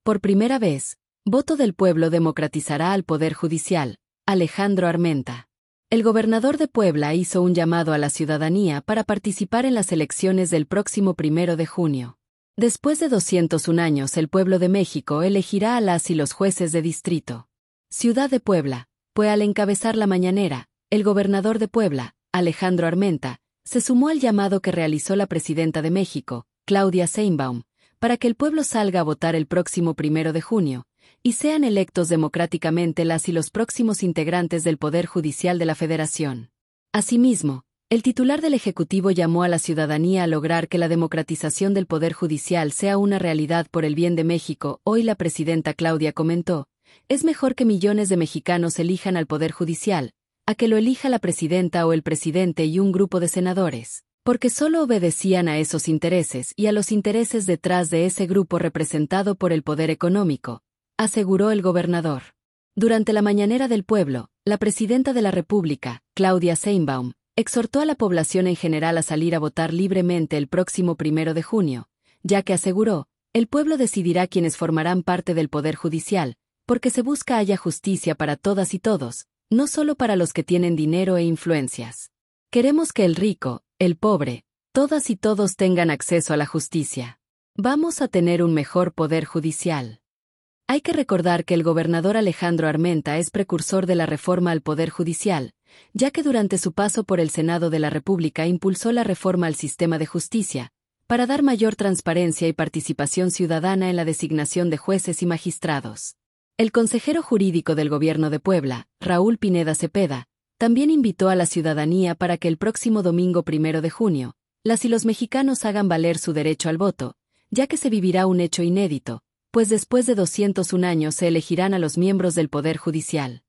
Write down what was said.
Por primera vez, voto del pueblo democratizará al Poder Judicial. Alejandro Armenta. El gobernador de Puebla hizo un llamado a la ciudadanía para participar en las elecciones del próximo 1 de junio. Después de 201 años, el pueblo de México elegirá a las y los jueces de distrito. Ciudad de Puebla, pues al encabezar la mañanera, el gobernador de Puebla, Alejandro Armenta, se sumó al llamado que realizó la presidenta de México, Claudia Sheinbaum, para que el pueblo salga a votar el próximo 1 de junio, y sean electos democráticamente las y los próximos integrantes del Poder Judicial de la Federación. Asimismo, el titular del Ejecutivo llamó a la ciudadanía a lograr que la democratización del Poder Judicial sea una realidad por el bien de México. Hoy la presidenta Claudia comentó: es mejor que millones de mexicanos elijan al Poder Judicial, a que lo elija la presidenta o el presidente y un grupo de senadores, porque solo obedecían a esos intereses y a los intereses detrás de ese grupo representado por el poder económico, aseguró el gobernador. Durante la mañanera del pueblo, la presidenta de la República, Claudia Sheinbaum, exhortó a la población en general a salir a votar libremente el próximo 1 de junio, ya que aseguró, el pueblo decidirá quiénes formarán parte del Poder Judicial, porque se busca haya justicia para todas y todos, no solo para los que tienen dinero e influencias. Queremos que el rico, el pobre, todas y todos tengan acceso a la justicia. Vamos a tener un mejor Poder Judicial. Hay que recordar que el gobernador Alejandro Armenta es precursor de la reforma al Poder Judicial, ya que durante su paso por el Senado de la República impulsó la reforma al sistema de justicia, para dar mayor transparencia y participación ciudadana en la designación de jueces y magistrados. El consejero jurídico del Gobierno de Puebla, Raúl Pineda Cepeda, también invitó a la ciudadanía para que el próximo domingo 1 de junio, las y los mexicanos hagan valer su derecho al voto, ya que se vivirá un hecho inédito, pues después de 201 años se elegirán a los miembros del Poder Judicial.